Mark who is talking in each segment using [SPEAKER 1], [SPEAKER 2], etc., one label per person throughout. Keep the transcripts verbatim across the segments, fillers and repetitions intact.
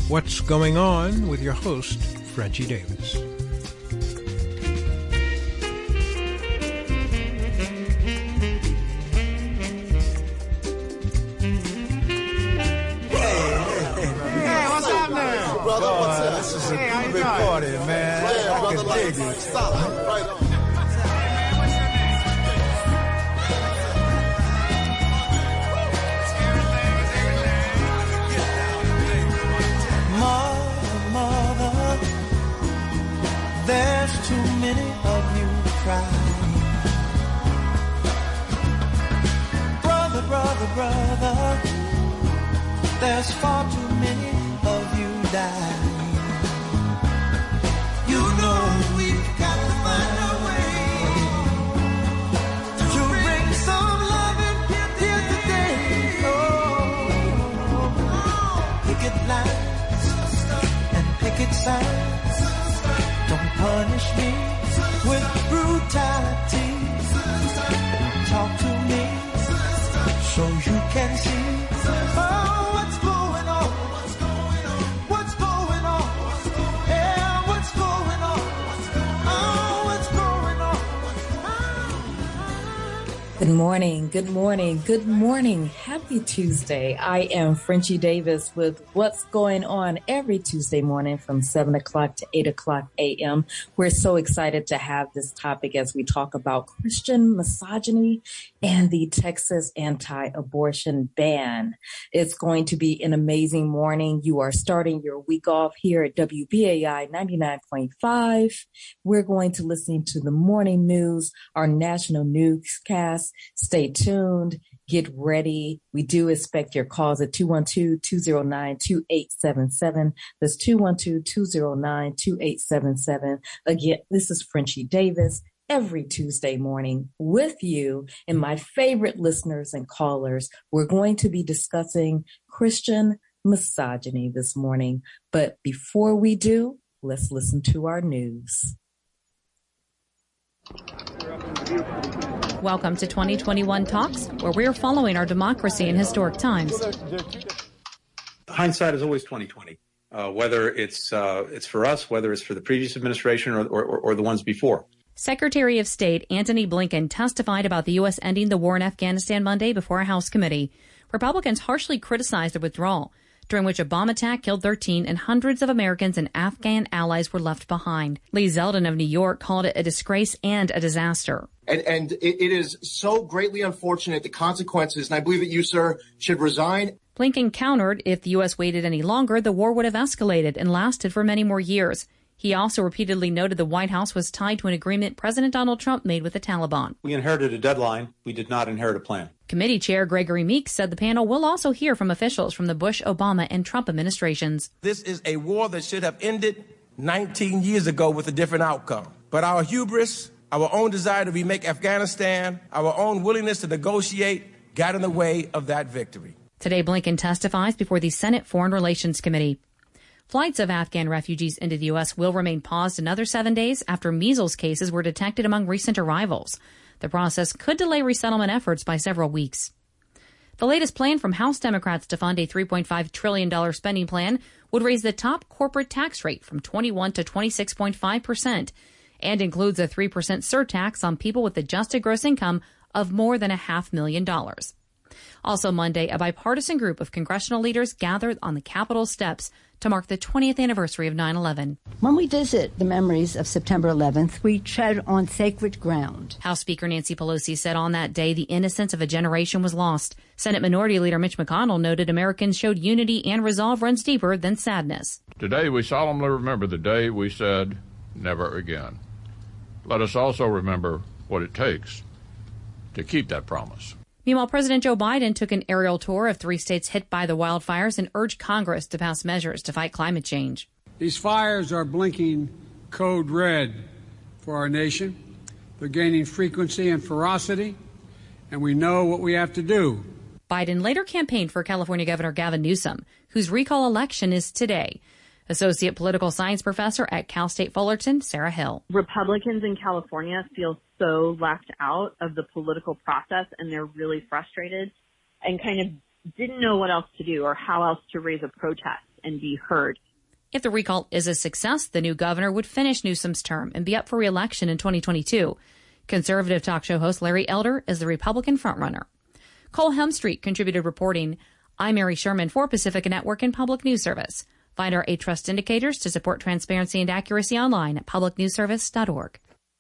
[SPEAKER 1] What's Going On with your host, Frenchie Davis.
[SPEAKER 2] This is a hey, big party, man. Hey, I can dig it. Stop. Right on.
[SPEAKER 3] Mother, mother, there's too many of you crying. Brother, brother, brother, there's far too many of you dying. You know we've got to find a way to bring some love in here today. Oh, picket lines and picket signs don't punish me with brutality. Talk to me so you can see oh, what's going on. What's going on? Yeah, what's going on? Oh, what's going on?
[SPEAKER 4] Good morning, good morning, good morning. Happy Tuesday. I am Frenchie Davis with What's Going On every Tuesday morning from seven o'clock to eight o'clock a.m. We're so excited to have this topic as we talk about Christian misogyny and the Texas anti-abortion ban. It's going to be an amazing morning. You are starting your week off here at W B A I ninety-nine point five. We're going to listen to the morning news, our national newscast. Stay tuned. Get ready. We do expect your calls at two one two, two zero nine, two eight seven seven. That's two one two, two zero nine, two eight seven seven. Again, this is Frenchie Davis every Tuesday morning with you and my favorite listeners and callers. We're going to be discussing Christian misogyny this morning. But before we do, let's listen to our news.
[SPEAKER 5] Welcome to twenty twenty-one Talks, where we're following our democracy in historic times.
[SPEAKER 6] Hindsight is always twenty twenty, uh, whether it's uh, it's for us, whether it's for the previous administration or, or, or the ones before.
[SPEAKER 5] Secretary of State Antony Blinken testified about the U S ending the war in Afghanistan Monday before a House committee. Republicans harshly criticized the withdrawal, during which a bomb attack killed thirteen and hundreds of Americans and Afghan allies were left behind. Lee Zeldin of New York called it a disgrace and a disaster.
[SPEAKER 7] And, and it, it is so greatly unfortunate, the consequences, and I believe that you, sir, should resign.
[SPEAKER 5] Blinken countered if the U S waited any longer, the war would have escalated and lasted for many more years. He also repeatedly noted the White House was tied to an agreement President Donald Trump made with the Taliban.
[SPEAKER 6] We inherited a deadline. We did not inherit a plan.
[SPEAKER 5] Committee Chair Gregory Meeks said the panel will also hear from officials from the Bush, Obama, and Trump administrations.
[SPEAKER 8] This is a war that should have ended nineteen years ago with a different outcome. But our hubris, our own desire to remake Afghanistan, our own willingness to negotiate got in the way of that victory.
[SPEAKER 5] Today, Blinken testifies before the Senate Foreign Relations Committee. Flights of Afghan refugees into the U S will remain paused another seven days after measles cases were detected among recent arrivals. The process could delay resettlement efforts by several weeks. The latest plan from House Democrats to fund a three point five trillion dollars spending plan would raise the top corporate tax rate from twenty-one to twenty-six point five percent and includes a three percent surtax on people with adjusted gross income of more than a half million dollars. Also Monday, a bipartisan group of congressional leaders gathered on the Capitol steps to mark the twentieth anniversary of nine eleven.
[SPEAKER 9] When we visit the memories of September eleventh, we tread on sacred ground.
[SPEAKER 5] House Speaker Nancy Pelosi said on that day the innocence of a generation was lost. Senate Minority Leader Mitch McConnell noted Americans showed unity and resolve runs deeper than sadness.
[SPEAKER 10] Today we solemnly remember the day we said never again. Let us also remember what it takes to keep that promise.
[SPEAKER 5] Meanwhile, President Joe Biden took an aerial tour of three states hit by the wildfires and urged Congress to pass measures to fight climate change.
[SPEAKER 11] These fires are blinking code red for our nation. They're gaining frequency and ferocity, and we know what we have to do.
[SPEAKER 5] Biden later campaigned for California Governor Gavin Newsom, whose recall election is today. Associate Political Science Professor at Cal State Fullerton, Sarah Hill.
[SPEAKER 12] Republicans in California feel so left out of the political process, and they're really frustrated and kind of didn't know what else to do or how else to raise a protest and be heard.
[SPEAKER 5] If the recall is a success, the new governor would finish Newsom's term and be up for re-election in twenty twenty-two. Conservative talk show host Larry Elder is the Republican frontrunner. Cole Hemstreet contributed reporting. I'm Mary Sherman for Pacifica Network and Public News Service. Find our eight trust indicators to support transparency and accuracy online at public news service dot org.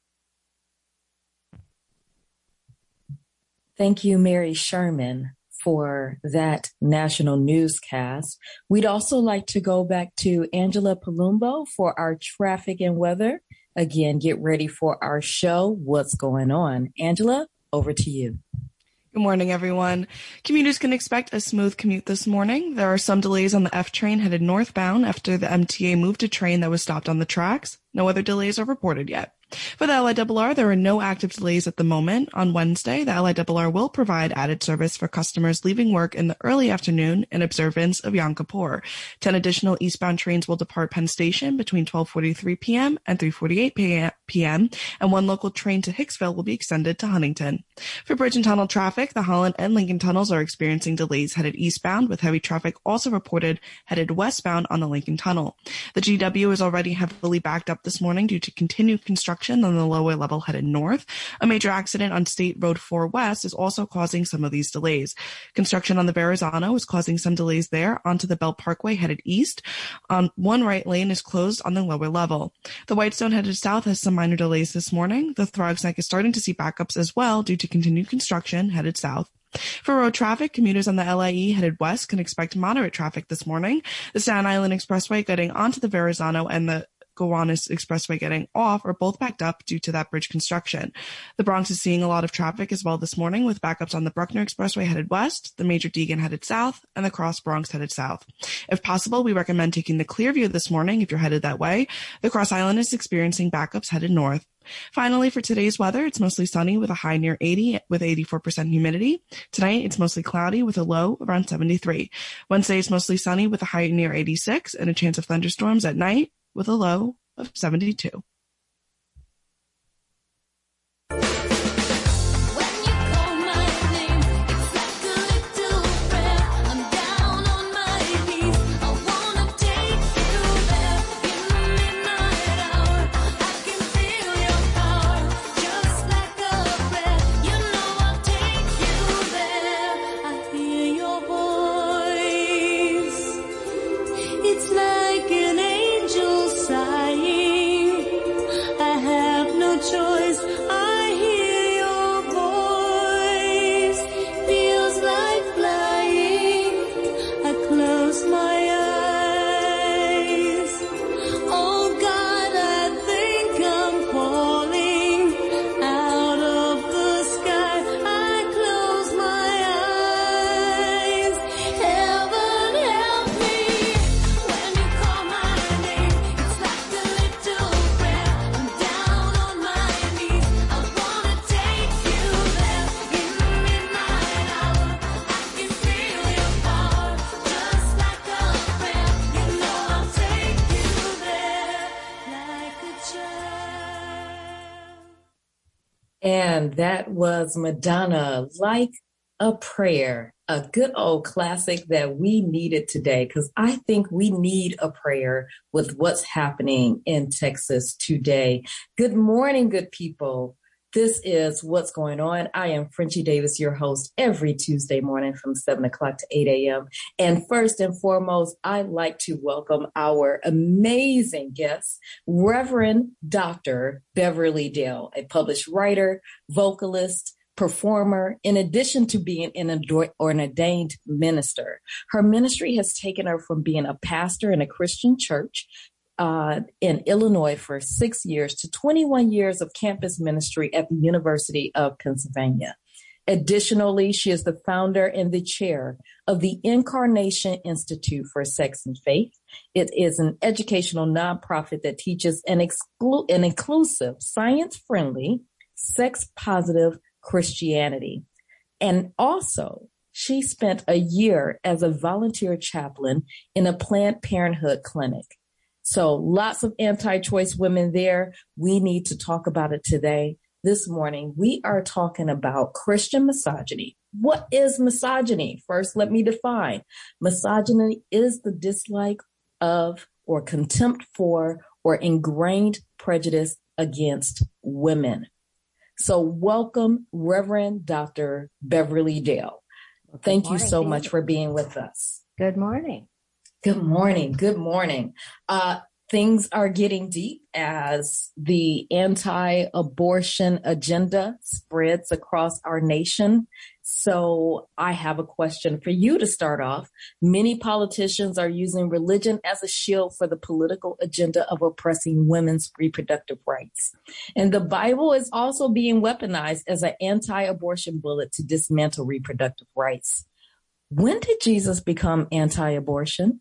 [SPEAKER 4] Thank you, Mary Sherman, for that national newscast. We'd also like to go back to Angela Palumbo for our traffic and weather. Again, get ready for our show, What's Going On. Angela, over to you.
[SPEAKER 13] Good morning, everyone. Commuters can expect a smooth commute this morning. There are some delays on the F train headed northbound after the M T A moved a train that was stopped on the tracks. No other delays are reported yet. For the L I R R, there are no active delays at the moment. On Wednesday, the L I R R will provide added service for customers leaving work in the early afternoon in observance of Yom Kippur. Ten additional eastbound trains will depart Penn Station between twelve forty-three p.m. and three forty-eight p.m., and one local train to Hicksville will be extended to Huntington. For bridge and tunnel traffic, the Holland and Lincoln tunnels are experiencing delays headed eastbound, with heavy traffic also reported headed westbound on the Lincoln Tunnel. The G W is already heavily backed up this morning due to continued construction on the lower level headed north. A major accident on State Road four West is also causing some of these delays. Construction on the Verrazano is causing some delays there onto the Bell Parkway headed east. On one right lane is closed on the lower level. The Whitestone headed south has some minor delays this morning. The Throgs Neck is starting to see backups as well due to continued construction headed south. For road traffic, commuters on the L I E headed west can expect moderate traffic this morning. The Staten Island Expressway getting onto the Verrazano and the Gowanus Expressway getting off are both backed up due to that bridge construction. The Bronx is seeing a lot of traffic as well this morning, with backups on the Bruckner Expressway headed west, the Major Deegan headed south, and the Cross Bronx headed south. If possible, we recommend taking the Clearview this morning if you're headed that way. The Cross Island is experiencing backups headed north. Finally, for today's weather, it's mostly sunny with a high near eighty with eighty-four percent humidity. Tonight, it's mostly cloudy with a low around seventy-three. Wednesday, it's mostly sunny with a high near eighty-six and a chance of thunderstorms at night with a low of seventy-two.
[SPEAKER 4] And that was Madonna, Like a Prayer, a good old classic that we needed today, because I think we need a prayer with what's happening in Texas today. Good morning, good people. This is What's Going On. I am Frenchie Davis, your host, every Tuesday morning from seven o'clock to eight a.m. And first and foremost, I'd like to welcome our amazing guest, Reverend Doctor Beverly Dale, a published writer, vocalist, performer, in addition to being an ordained minister. Her ministry has taken her from being a pastor in a Christian church Uh, in Illinois for six years to twenty-one years of campus ministry at the University of Pennsylvania. Additionally, she is the founder and the chair of the Incarnation Institute for Sex and Faith. It is an educational nonprofit that teaches an, exclu- an inclusive, science-friendly, sex-positive Christianity. And also, she spent a year as a volunteer chaplain in a Planned Parenthood clinic. So lots of anti-choice women there. We need to talk about it today. This morning, we are talking about Christian misogyny, what is misogyny? First, let me define. Misogyny is the dislike of or contempt for or ingrained prejudice against women. So welcome, Reverend Doctor Beverly Dale.
[SPEAKER 14] Well,
[SPEAKER 4] Thank
[SPEAKER 14] morning,
[SPEAKER 4] you so
[SPEAKER 14] David.
[SPEAKER 4] much for being with us.
[SPEAKER 14] Good morning.
[SPEAKER 4] Good morning. Good morning. Uh, things are getting deep as the anti-abortion agenda spreads across our nation. So I have a question for you to start off. Many politicians are using religion as a shield for the political agenda of oppressing women's reproductive rights. And the Bible is also being weaponized as an anti-abortion bullet to dismantle reproductive rights. When did Jesus become anti-abortion?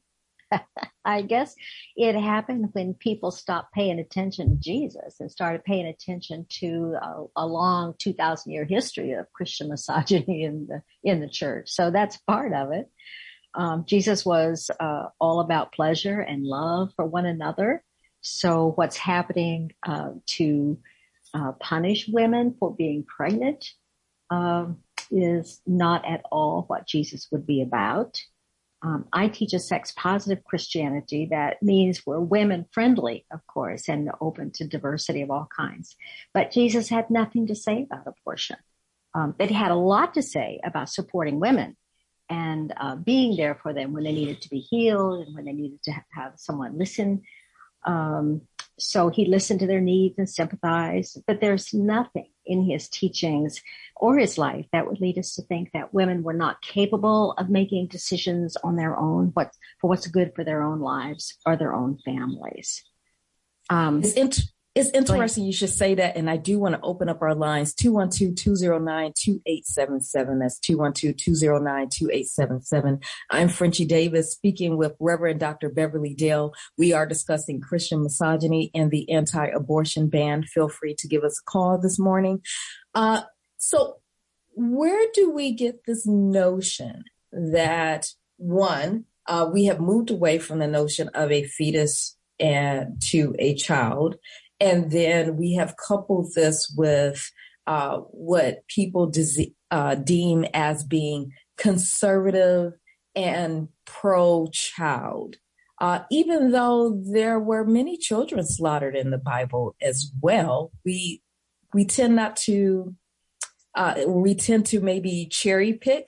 [SPEAKER 14] I guess it happened when people stopped paying attention to Jesus and started paying attention to a, a long two thousand year history of Christian misogyny in the in the church. So that's part of it. Um, Jesus was uh, all about pleasure and love for one another. So what's happening uh, to uh, punish women for being pregnant um, is not at all what Jesus would be about. Um, I teach a sex-positive Christianity that means we're women-friendly, of course, and open to diversity of all kinds. But Jesus had nothing to say about abortion. Um, but he had a lot to say about supporting women and uh, being there for them when they needed to be healed and when they needed to have someone listen. Um, so he listened to their needs and sympathized. But there's nothing in his teachings or his life that would lead us to think that women were not capable of making decisions on their own, what for what's good for their own lives or their own families. Um,
[SPEAKER 4] it's, int- it's interesting you should say that, and I do want to open up our lines, two one two, two zero nine, two eight seven seven. That's two one two, two zero nine, two eight seven seven. I'm Frenchie Davis speaking with Reverend Doctor Beverly Dale. We are discussing Christian misogyny and the anti-abortion ban. Feel free to give us a call this morning. Uh, So where do we get this notion that, one, uh, we have moved away from the notion of a fetus and to a child, and then we have coupled this with uh, what people de- uh, deem as being conservative and pro-child, uh, even though there were many children slaughtered in the Bible as well. We we tend not to. Uh, we tend to maybe cherry pick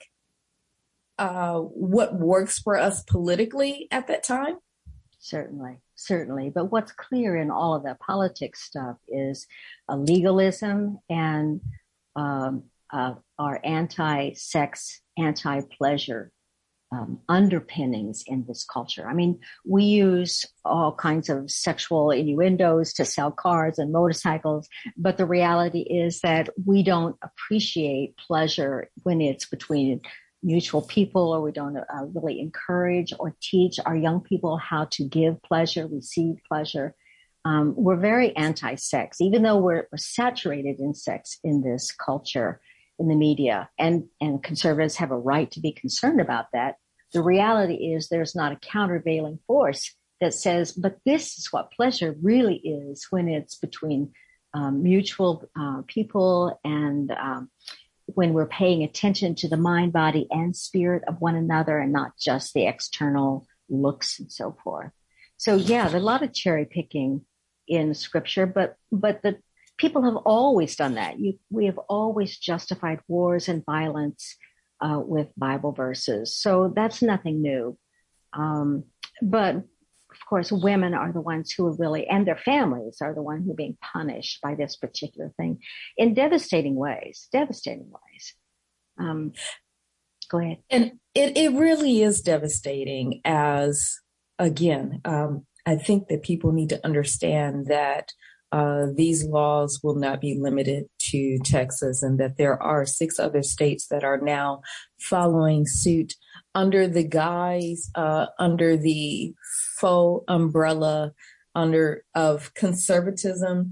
[SPEAKER 4] uh, what works for us politically at that time.
[SPEAKER 14] Certainly, certainly. But what's clear in all of that politics stuff is a legalism and um, uh, our anti-sex, anti-pleasure um, underpinnings in this culture. I mean, we use all kinds of sexual innuendos to sell cars and motorcycles, but the reality is that we don't appreciate pleasure when it's between mutual people, or we don't uh, really encourage or teach our young people how to give pleasure, receive pleasure. Um, we're very anti-sex, even though we're, we're saturated in sex in this culture, in the media, and, and conservatives have a right to be concerned about that. The reality is there's not a countervailing force that says, but this is what pleasure really is when it's between um, mutual uh, people and um, when we're paying attention to the mind, body, and spirit of one another and not just the external looks and so forth. So, yeah, there's a lot of cherry picking in scripture, but but the people have always done that. You, we have always justified wars and violence uh, with Bible verses. So that's nothing new. Um, but, of course, women are the ones who are really, and their families are the ones who are being punished by this particular thing in devastating ways, devastating ways. Um, go ahead.
[SPEAKER 4] And it, it really is devastating as, again, um, I think that people need to understand that Uh, these laws will not be limited to Texas, and that there are six other states that are now following suit under the guise, uh, under the faux umbrella under of conservatism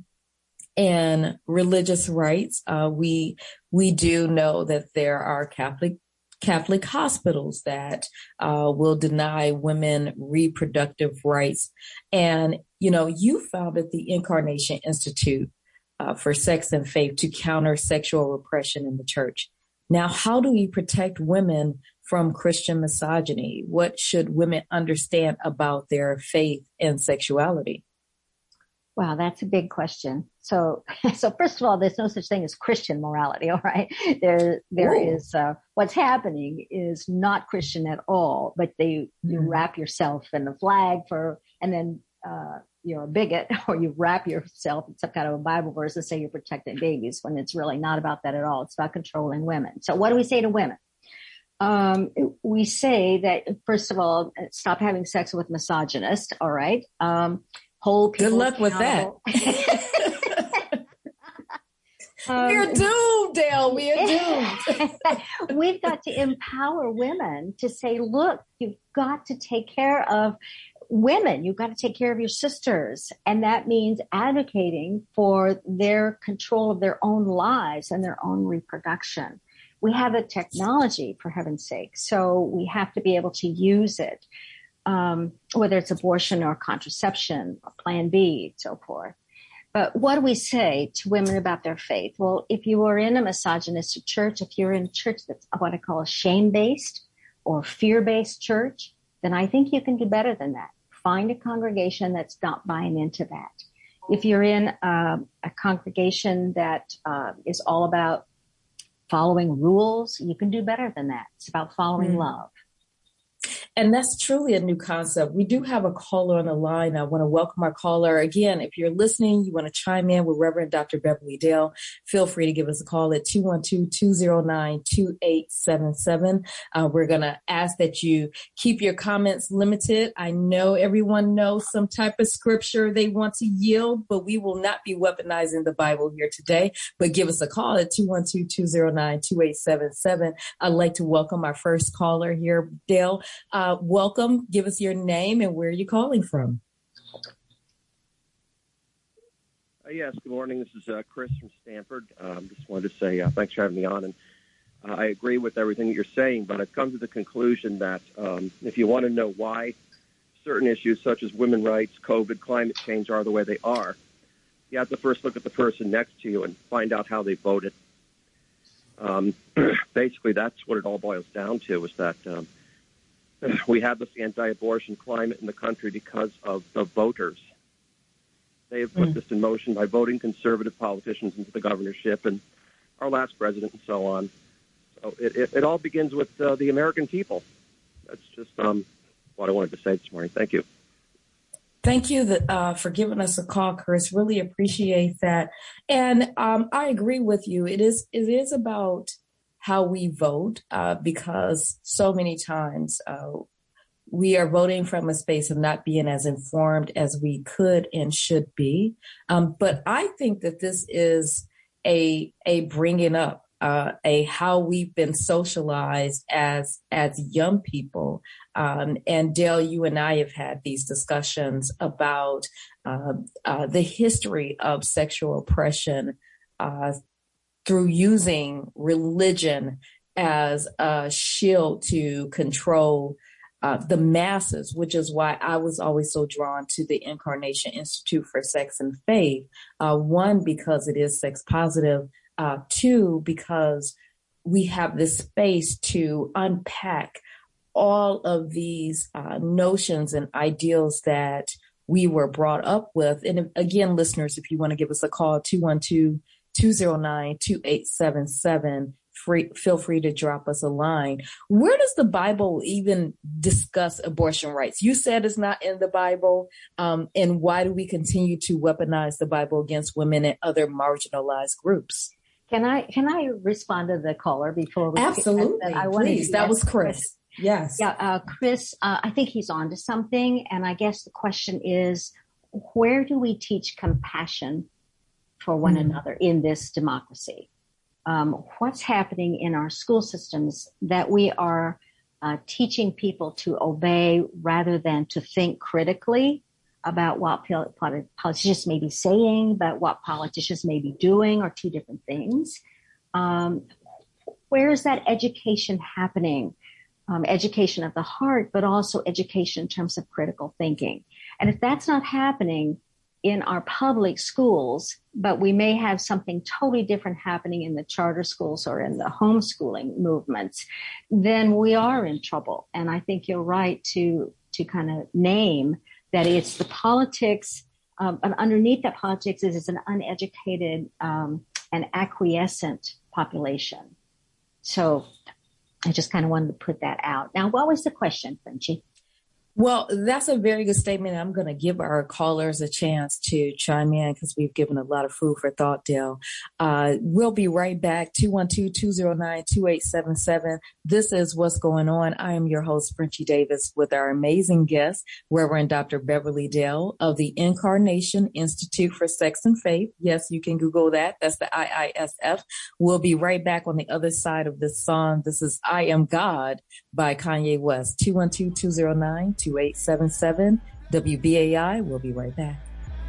[SPEAKER 4] and religious rights. Uh, we we do know that there are Catholic Catholic hospitals that uh, will deny women reproductive rights. And, you know, you founded the Incarnation Institute uh, for Sex and Faith to counter sexual repression in the church. Now, how do we protect women from Christian misogyny? What should women understand about their faith and sexuality?
[SPEAKER 14] Wow, that's a big question. So, so first of all, there's no such thing as Christian morality, all right? There, there Whoa. is, uh, what's happening is not Christian at all, but they, mm. you wrap yourself in the flag for, and then, uh, you're a bigot, or you wrap yourself in some kind of a Bible verse and say you're protecting babies, when it's really not about that at all. It's about controlling women. So what do we say to women? Um, we say that, first of all, stop having sex with misogynists, all right? Um, hold people
[SPEAKER 4] Good luck with that. um, We're doomed, Dale. We are doomed.
[SPEAKER 14] We've got to empower women to say, look, you've got to take care of women. You've got to take care of your sisters. And that means advocating for their control of their own lives and their own reproduction. We have the technology, for heaven's sake, so we have to be able to use it, um, whether it's abortion or contraception or Plan B, so forth. But what do we say to women about their faith? Well, if you are in a misogynistic church, if you're in a church that's what I call a shame-based or fear-based church, then I think you can do better than that. Find a congregation that's not buying into that. If you're in uh, a congregation that uh, is all about following rules, you can do better than that. It's about following mm. love.
[SPEAKER 4] And that's truly a new concept. We do have a caller on the line. I want to welcome our caller. Again, if you're listening, you want to chime in with Reverend Doctor Beverly Dale, feel free to give us a call at two one two, two zero nine, two eight seven seven. Uh, we're going to ask that you keep your comments limited. I know everyone knows some type of scripture they want to yield, but we will not be weaponizing the Bible here today. But give us a call at two one two, two zero nine, two eight seven seven. I'd like to welcome our first caller here, Dale. Uh, welcome. Give us your name and where you're calling from.
[SPEAKER 15] Uh, yes, good morning. This is uh, Chris from Stanford. Um, just wanted to say uh, thanks for having me on. And uh, I agree with everything that you're saying, but I've come to the conclusion that um, if you want to know why certain issues such as women's rights, COVID, climate change are the way they are, you have to first look at the person next to you and find out how they voted. Um, basically, that's what it all boils down to, is that um, we have this anti-abortion climate in the country because of the voters. They have put mm. this in motion by voting conservative politicians into the governorship and our last president and so on. So it, it, it all begins with uh, the American people. That's just um, what I wanted to say this morning. Thank you.
[SPEAKER 4] Thank you that, uh, for giving us a call, Chris. Really appreciate that. And um, I agree with you. It is it is about how we vote, uh, because so many times uh, we are voting from a space of not being as informed as we could and should be. Um, but I think that this is a a bringing up, uh, a how we've been socialized as as young people. Um, and Dale, you and I have had these discussions about uh, uh, the history of sexual oppression uh, through using religion as a shield to control uh, the masses, which is why I was always so drawn to the Incarnation Institute for Sex and Faith. Uh, one, because it is sex positive. Uh, two, because we have this space to unpack all of these uh, notions and ideals that we were brought up with. And again, listeners, if you want to give us a call, two one two, two zero nine, two eight seven seven, free, feel free to drop us a line. Where does the Bible even discuss abortion rights? You said it's not in the Bible. Um, and why do we continue to weaponize the Bible against women and other marginalized groups?
[SPEAKER 14] Can I can I respond to the caller before we?
[SPEAKER 4] Absolutely, I, I please. That was Chris. Chris. Yes.
[SPEAKER 14] Yeah, uh, Chris, uh, I think he's on to something. And I guess the question is, where do we teach compassion for one mm. another in this democracy? Um, what's happening in our school systems that we are uh, teaching people to obey rather than to think critically about what politicians may be saying, but what politicians may be doing are two different things. Um, where is that education happening? Um, education of the heart, but also education in terms of critical thinking. And if that's not happening in our public schools, but we may have something totally different happening in the charter schools or in the homeschooling movements, then we are in trouble. And I think you're right to to kind of name that it's the politics, um, and underneath that politics is it's an uneducated um, and acquiescent population. So I just kind of wanted to put that out. Now, what was the question, Frenchie?
[SPEAKER 4] Well, that's a very good statement. I'm going to give our callers a chance to chime in because we've given a lot of food for thought, Dale. Uh, we'll be right back. two one two, two zero nine, two eight seven seven. This is What's Going On. I am your host, Frenchie Davis, with our amazing guest, Reverend Doctor Beverly Dale of the Incarnation Institute for Sex and Faith. Yes, you can Google that. That's the I I S F. We'll be right back on the other side of this song. This is I Am God by Kanye West. two one two, two zero nine, two eight seven seven. W B A I. We'll be right back.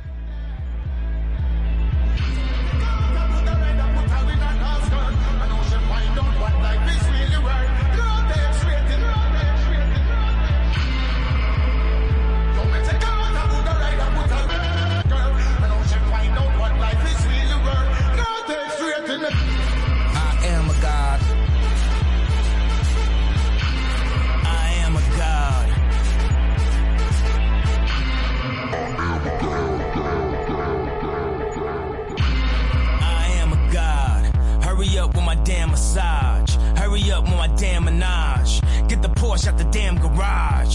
[SPEAKER 16] Hurry up with my damn menage. Get the Porsche out the damn garage.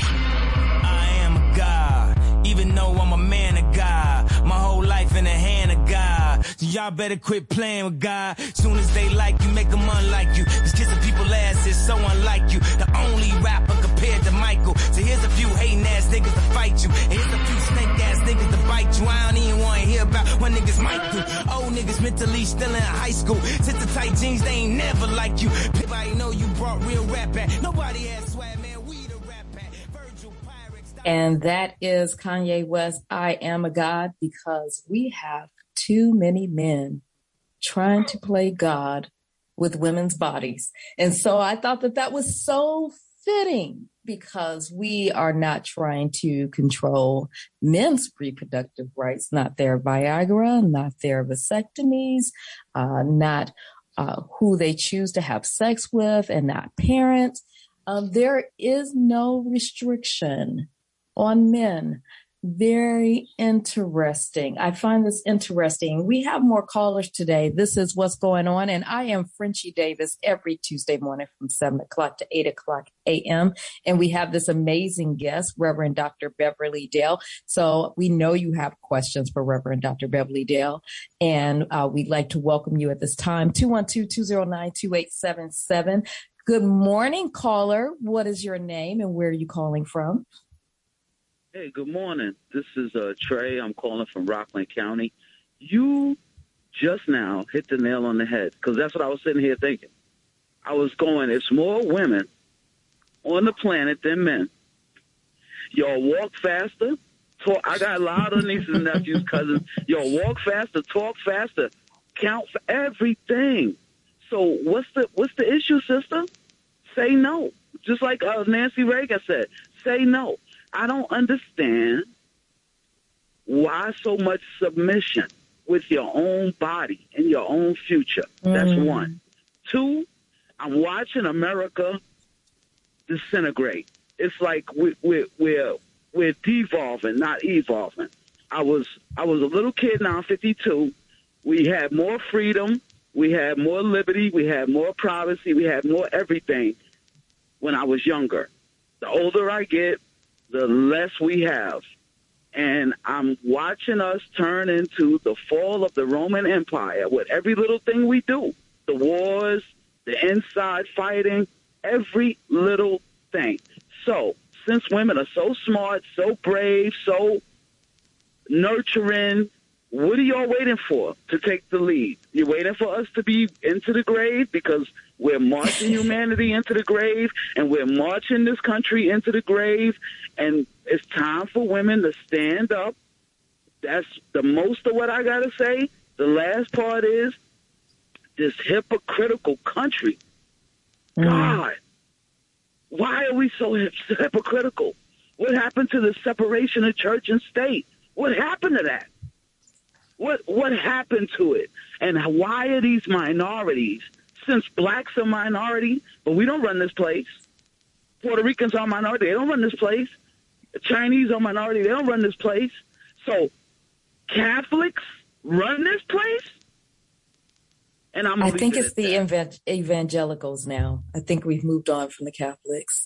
[SPEAKER 16] I am a god, even though I'm a man of God. My whole life in the hand of God. So y'all better quit playing with God. Soon as they like you, make them unlike you. Cause kissing people's ass is so unlike you. The only rapper compared to Michael. So here's a few hating ass niggas to fight you. And here's a few snake ass niggas to bite you. I don't even want to hear about what niggas might do. Old niggas mentally still in high school. Since the tight jeans, they ain't never like you. Everybody know you brought real rap back. Nobody has swag, man. We the rap back. Virgil Pyrex.
[SPEAKER 4] And that is Kanye West, I Am a God, because we have too many men trying to play God with women's bodies. And so I thought that that was so fitting because we are not trying to control men's reproductive rights, not their Viagra, not their vasectomies, uh, not uh, who they choose to have sex with, and not parents. Uh, there is no restriction on men. Very interesting. I find this interesting. We have more callers today. This is What's Going On. And I am Frenchie Davis every Tuesday morning from seven o'clock to eight o'clock a.m. And we have this amazing guest, Reverend Doctor Beverly Dale. So we know you have questions for Reverend Doctor Beverly Dale. And uh, we'd like to welcome you at this time. two one two, two zero nine, two eight seven seven. Good morning, caller. What is your name and where are you calling from?
[SPEAKER 17] Hey, good morning. This is uh, Trey. I'm calling from Rockland County. You just now hit the nail on the head because that's what I was sitting here thinking. I was going, it's more women on the planet than men. Y'all walk faster. Talk. I got a lot of nieces and nephews, cousins. Y'all walk faster, talk faster, count for everything. So what's the what's the issue, sister? Say no. Just like uh, Nancy Reagan said, say no. I don't understand why so much submission with your own body and your own future. That's mm. one. Two, I'm watching America disintegrate. It's like we, we, we're we're devolving, not evolving. I was I was a little kid. Now I'm fifty-two. We had more freedom. We had more liberty. We had more privacy. We had more everything when I was younger. The older I get, the less we have. And I'm watching us turn into the fall of the Roman Empire with every little thing we do. The wars, the inside fighting, every little thing. So, since women are so smart, so brave, so nurturing, what are y'all waiting for to take the lead? You're waiting for us to be into the grave because we're marching humanity into the grave and we're marching this country into the grave, and it's time for women to stand up. That's the most of what I got to say. The last part is this hypocritical country. Mm. God, why are we so hypocritical? What happened to the separation of church and state? What happened to that? What what happened to it? And why are these minorities? Since blacks are minority, but we don't run this place. Puerto Ricans are minority. They don't run this place. Chinese are minority. They don't run this place. So Catholics run this place? And I'm
[SPEAKER 4] I think it's the evan- evangelicals now. I think we've moved on from the Catholics.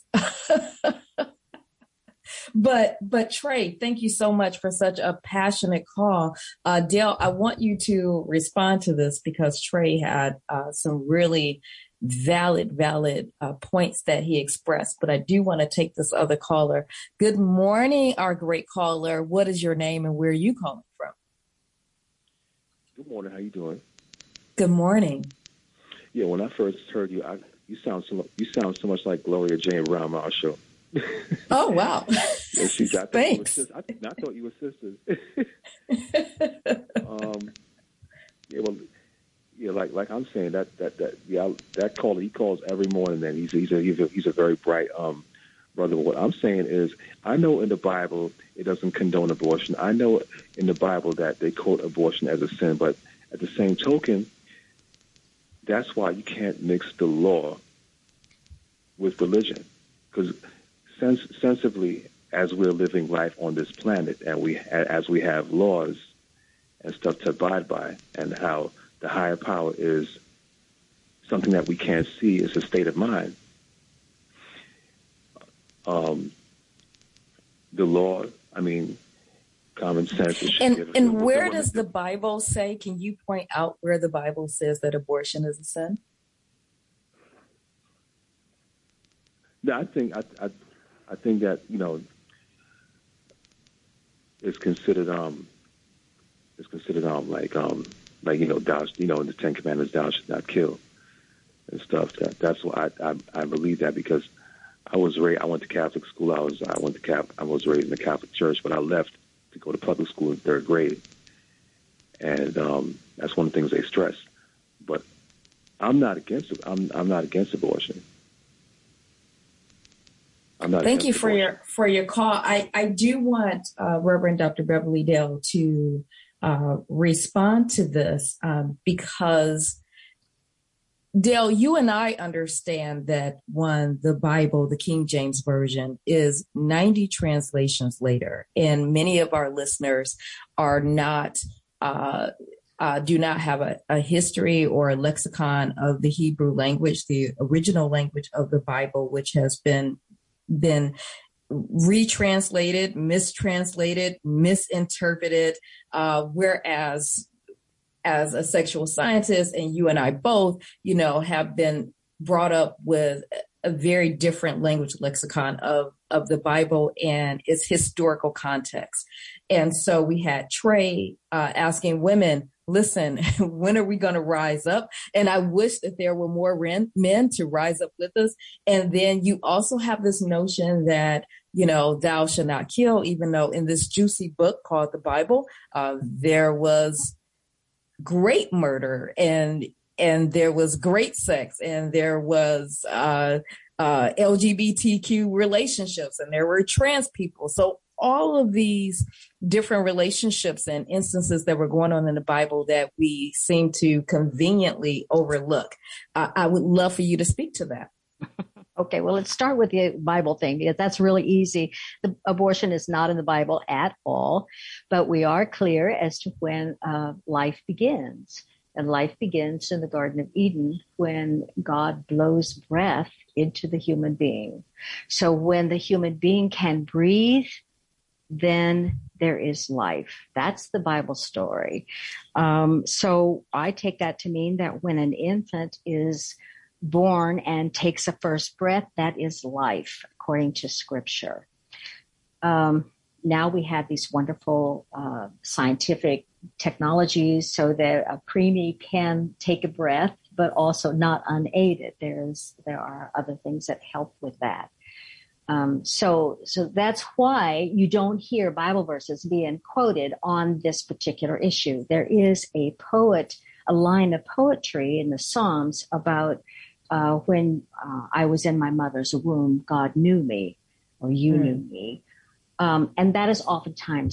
[SPEAKER 4] But, but Trey, thank you so much for such a passionate call. Uh, Dale, I want you to respond to this because Trey had uh, some really valid, valid uh, points that he expressed. But I do want to take this other caller. Good morning, our great caller. What is your name and where are you calling from?
[SPEAKER 18] Good morning. How you doing?
[SPEAKER 4] Good morning.
[SPEAKER 18] Yeah, when I first heard you, I, you sound so you sound so much like Gloria Jane Brown Marshall.
[SPEAKER 4] Oh wow!
[SPEAKER 18] Yeah, she, I
[SPEAKER 4] Thanks.
[SPEAKER 18] I, I thought you were sisters. um, yeah, well, yeah, like like I'm saying that that that yeah that caller he calls every morning. Then he's he's a he's a, he's a very bright um brother. What I'm saying is, I know in the Bible it doesn't condone abortion. I know in the Bible that they quote abortion as a sin, but at the same token, that's why you can't mix the law with religion, because Sens- sensibly, as we're living life on this planet, and we, as we have laws and stuff to abide by, and how the higher power is something that we can't see, is a state of mind. Um, the law, I mean, common sense. Is
[SPEAKER 4] and
[SPEAKER 18] given,
[SPEAKER 4] and where does the Bible say? Can you point out where the Bible says that abortion is a sin?
[SPEAKER 18] No, I think I. I I think that, you know, it's considered um it's considered um like um like you know thou you know in the Ten Commandments thou should not kill and stuff. That that's why I, I I believe that, because I was raised I went to Catholic school. I was I went to Cap I was raised in the Catholic Church, but I left to go to public school in third grade, and um, that's one of the things they stress. But I'm not against it. I'm I'm not against abortion.
[SPEAKER 4] Thank you for your for your call. I, I do want uh, Reverend Doctor Beverly Dale to uh, respond to this um, because, Dale, you and I understand that one, the Bible, the King James Version, is ninety translations later, and many of our listeners are not uh, uh, do not have a, a history or a lexicon of the Hebrew language, the original language of the Bible, which has been been retranslated, mistranslated, misinterpreted, uh, whereas as a sexual scientist, and you and I both, you know, have been brought up with a very different language lexicon of, of the Bible and its historical context. And so we had Trey uh, asking women, listen, when are we going to rise up? And I wish that there were more men to rise up with us. And then you also have this notion that, you know, thou shalt not kill, even though in this juicy book called the Bible, uh, there was great murder and and there was great sex and there was uh, uh, L G B T Q relationships and there were trans people. So all of these different relationships and instances that were going on in the Bible that we seem to conveniently overlook. Uh, I would love for you to speak to that.
[SPEAKER 14] Okay, well, let's start with the Bible thing, because that's really easy. The abortion is not in the Bible at all, but we are clear as to when uh, life begins. And life begins in the Garden of Eden when God blows breath into the human being. So when the human being can breathe, then there is life. That's the Bible story. Um, so I take that to mean that when an infant is born and takes a first breath, that is life, according to Scripture. Um, now we have these wonderful uh, scientific technologies so that a preemie can take a breath, but also not unaided. There's there are other things that help with that. Um, so, so that's why you don't hear Bible verses being quoted on this particular issue. There is a poet, a line of poetry in the Psalms about uh, when uh, I was in my mother's womb, God knew me, or you mm. knew me. Um, and that is oftentimes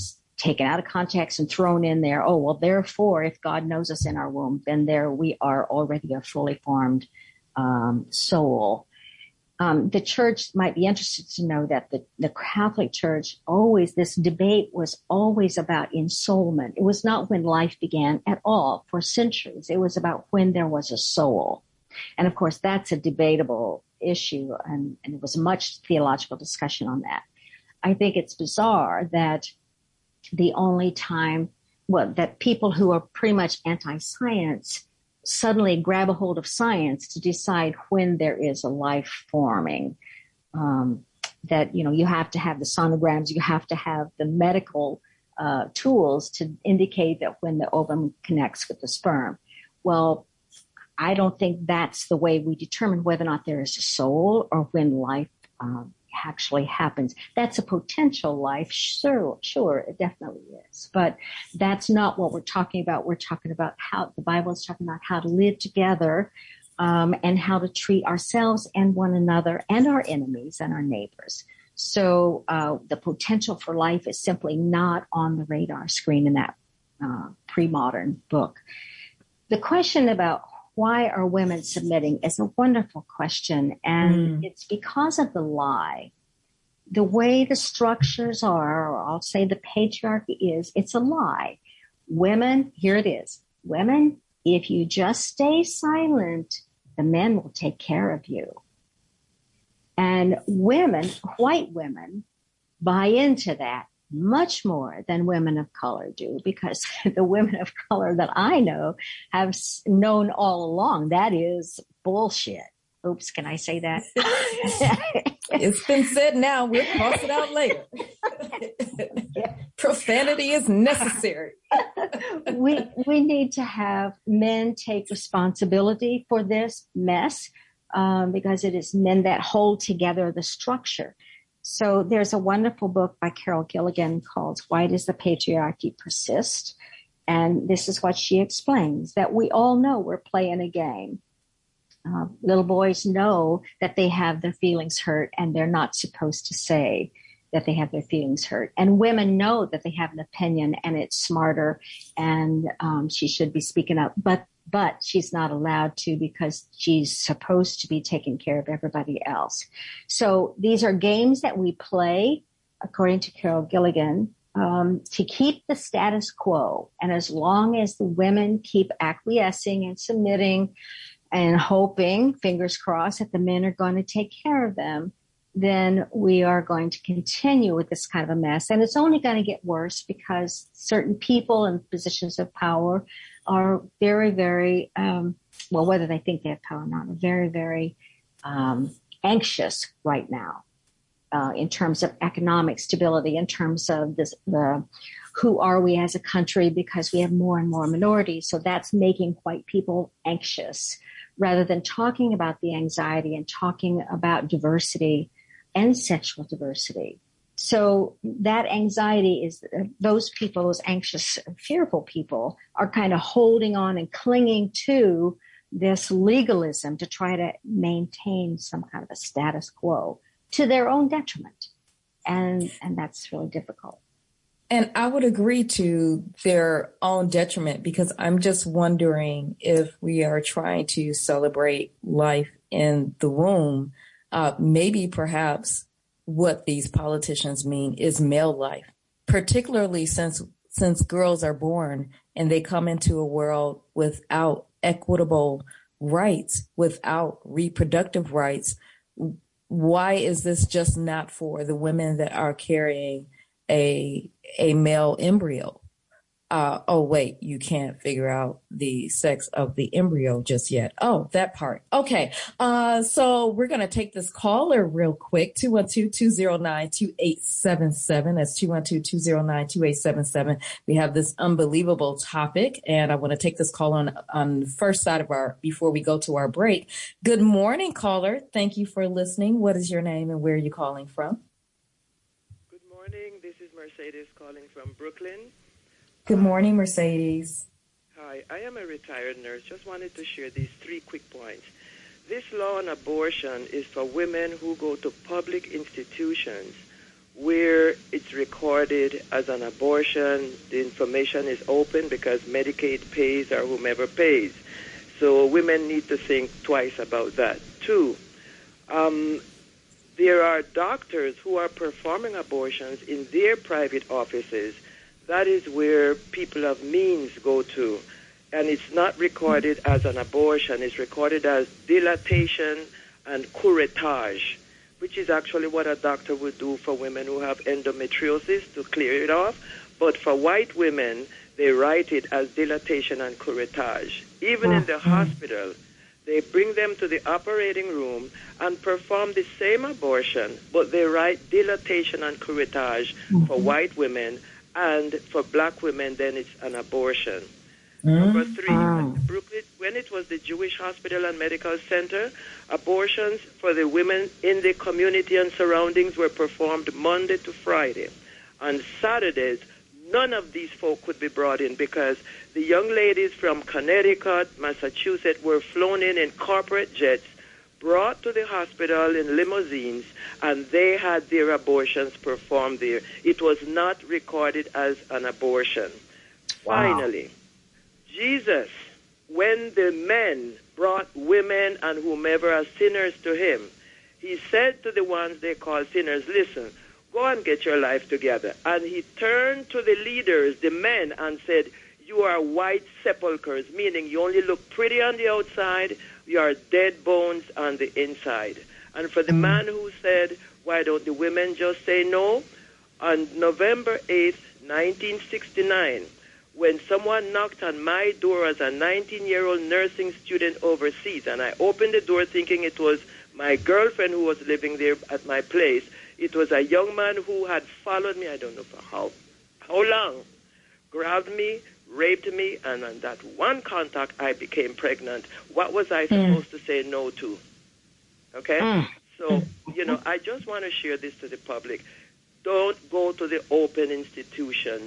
[SPEAKER 14] taken out of context and thrown in there. Oh, well, therefore, if God knows us in our womb, then there we are already a fully formed um, soul. Um, the church might be interested to know that the, the Catholic Church always, this debate was always about ensoulment. It was not when life began at all for centuries. It was about when there was a soul. And of course, that's a debatable issue, and, and there was much theological discussion on that. I think it's bizarre that the only time, well, that people who are pretty much anti-science suddenly grab a hold of science to decide when there is a life forming. Um, that, you know, you have to have the sonograms, you have to have the medical uh, tools to indicate that when the ovum connects with the sperm. Well, I don't think that's the way we determine whether or not there is a soul or when life um, actually happens. That's a potential life. Sure, sure, it definitely is. But that's not what we're talking about. We're talking about how the Bible is talking about how to live together um, and how to treat ourselves and one another and our enemies and our neighbors. So uh, the potential for life is simply not on the radar screen in that uh, pre-modern book. The question about why are women submitting is a wonderful question, and mm. it's because of the lie. The way the structures are, or I'll say the patriarchy is, it's a lie. Women, here it is. Women, if you just stay silent, the men will take care of you. And women, white women, buy into that much more than women of color do, because the women of color that I know have known all along that is bullshit. Oops, can I say that?
[SPEAKER 4] It's been said now. We'll cross it out later. Profanity is necessary.
[SPEAKER 14] we we need to have men take responsibility for this mess um, because it is men that hold together the structure. So there's a wonderful book by Carol Gilligan called Why Does the Patriarchy Persist? And this is what she explains, that we all know we're playing a game. Uh, little boys know that they have their feelings hurt and they're not supposed to say that they have their feelings hurt. And women know that they have an opinion and it's smarter and um, she should be speaking up. But but she's not allowed to because she's supposed to be taking care of everybody else. So these are games that we play, according to Carol Gilligan, um, to keep the status quo. And as long as the women keep acquiescing and submitting and hoping, fingers crossed, that the men are going to take care of them, then we are going to continue with this kind of a mess. And it's only going to get worse because certain people in positions of power are very, very, um, well, whether they think they have power or not, are very, very um, anxious right now uh, in terms of economic stability, in terms of this, the who are we as a country, because we have more and more minorities. So that's making white people anxious rather than talking about the anxiety and talking about diversity and sexual diversity. So that anxiety is, uh, those people, those anxious, fearful people are kind of holding on and clinging to this legalism to try to maintain some kind of a status quo to their own detriment. And, and that's really difficult.
[SPEAKER 4] And I would agree to their own detriment, because I'm just wondering if we are trying to celebrate life in the womb, uh, maybe perhaps what these politicians mean is male life, particularly since since girls are born and they come into a world without equitable rights, without reproductive rights. Why is this just not for the women that are carrying a a male embryo? Uh, oh, wait, you can't figure out the sex of the embryo just yet. Oh, that part. Okay. Uh, so we're going to take this caller real quick. two one two, two zero nine, two eight seven seven. That's two one two, two zero nine, two eight seven seven. We have this unbelievable topic, and I want to take this call on, on the first side of our, before we go to our break. Good morning, caller. Thank you for listening. What is your name and where are you calling from?
[SPEAKER 19] Good morning. This is Mercedes calling from Brooklyn.
[SPEAKER 4] Good morning, Mercedes.
[SPEAKER 19] Hi, I am a retired nurse. Just wanted to share these three quick points. This law on abortion is for women who go to public institutions where it's recorded as an abortion, the information is open because Medicaid pays or whomever pays. So women need to think twice about that. Two, um, there are doctors who are performing abortions in their private offices. That is where people of means go to. And it's not recorded as an abortion. It's recorded as dilatation and curettage, which is actually what a doctor would do for women who have endometriosis to clear it off. But for white women, they write it as dilatation and curettage. Even in the hospital, they bring them to the operating room and perform the same abortion, but they write dilatation and curettage mm-hmm. for white women, and for black women, then it's an abortion. Mm-hmm. Number three, at Brooklyn, when it was the Jewish Hospital and Medical Center, abortions for the women in the community and surroundings were performed Monday to Friday. On Saturdays, none of these folk could be brought in because the young ladies from Connecticut, Massachusetts were flown in in corporate jets, brought to the hospital in limousines, and they had their abortions performed there. It was not recorded as an abortion. Wow. Finally, Jesus, when the men brought women and whomever as sinners to him, he said to the ones they call sinners, listen, go and get your life together. And he turned to the leaders, the men, and said, you are white sepulchres, meaning you only look pretty on the outside, you are dead bones on the inside. And for the man who said, why don't the women just say no? On November eighth, nineteen sixty-nine, when someone knocked on my door as a nineteen-year-old nursing student overseas, and I opened the door thinking it was my girlfriend who was living there at my place, it was a young man who had followed me, I don't know for how, how long, grabbed me, raped me, and on that one contact, I became pregnant. What was I supposed mm. to say no to? Okay? Mm. So, you know, I just want to share this to the public. Don't go to the open institutions.